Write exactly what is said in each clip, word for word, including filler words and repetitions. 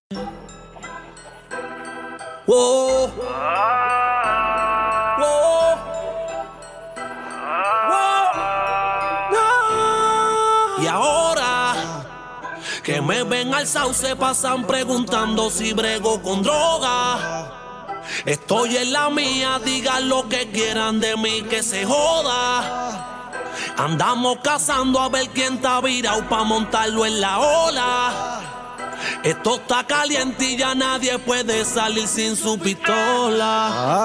Whoa. Whoa. Whoa. No. Y ahora que me ven alzado se pasan preguntando si brego con droga. Estoy en la mía, digan lo que quieran de mí, que se joda. Andamos cazando a ver quién está virado pa' montarlo en la ola. Esto está caliente y ya nadie puede salir sin su pistola.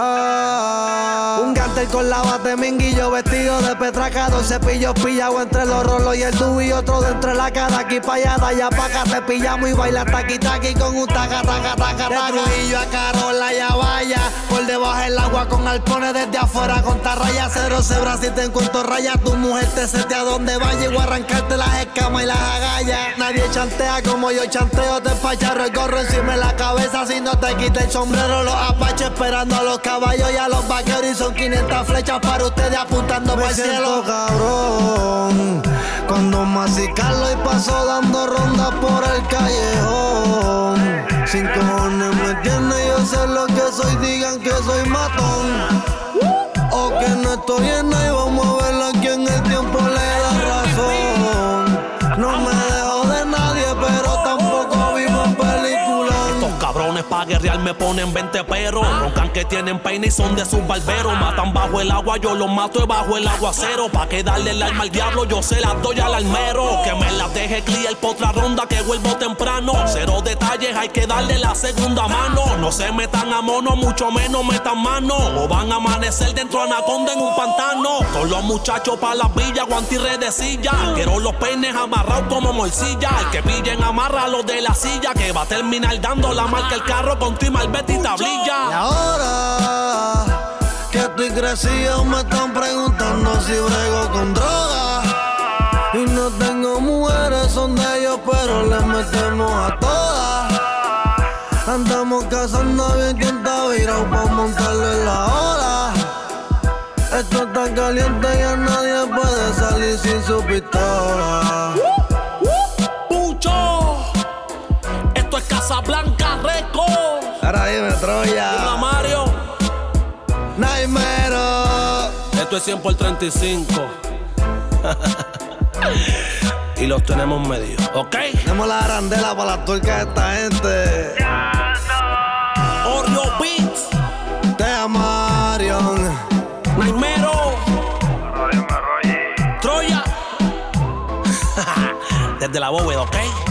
Ah, un gánter con la bate minguillo, vestido de petracado, cepillos pillado entre los rolos y el tubo y otro dentro de la cara. Aquí pa' allá, de allá pa' acá te pillamos y baila taqui taqui con un taca taca taca taca. De Trujillo a Carola y a Vaya, por debajo el agua con alpones desde afuera con tarraya. Cero cebra si te encuentro raya, tu mujer te setea donde vaya y voy a arrancarte las escamas y las agallas. Nadie chantea como yo chanteo, te empacharro el gorro encima de la cabeza si no te quita el sombrero. Los apaches esperando a los caballos y a los vaqueros y son quinientas flechas para ustedes apuntando para el cielo. Cabrón, cuando masticarlo y paso dando rondas por el callejón. Sin cojones me tiene, yo sé lo que soy, digan que soy matón o que no estoy en nada y vamos a ver a quién el tiempo le da razón. No me dejo de nadie, pero tampoco vivo en película. Estos cabrones pa' guerrear me ponen veinte perros. Roncan que tienen peine y son de sus barberos. Matan bajo el agua, yo los mato bajo el aguacero. Pa' que darle el alma al diablo, yo se las doy al almero. Que me las deje clear por otra ronda, que vuelvo temprano. Cero detalles, hay que darle la segunda mano. No se metan a mono, mucho menos metan mano. O van a amanecer dentro de Anaconda en un pantano. Todos los muchachos pa' las villas, guanti y redecilla. Quiero los peines amarrados como morcilla. El que pillen amarra los de la silla, que va a terminar dando la marca el carro con tu malvete y tablilla. Y ahora que estoy crecido me están preguntando si brego con droga. Y no tengo mujeres, son de ellos, pero les metemos a todas. Andamos cazando bien quien está virado pa' montarlo en la ola. Esto está caliente y ya nadie puede salir sin su pistola. ¡Pucho! Esto es Casablanca Record. Ahora dime, Troya. Hola, Mario. Naimero. Esto es cien por treinta y cinco. Y los tenemos medio, ¿ok? Tenemos la arandela para las tuercas de esta gente. Oreo Beats. Tea Marion. Naimero. Troya. Desde la bóveda, ¿ok?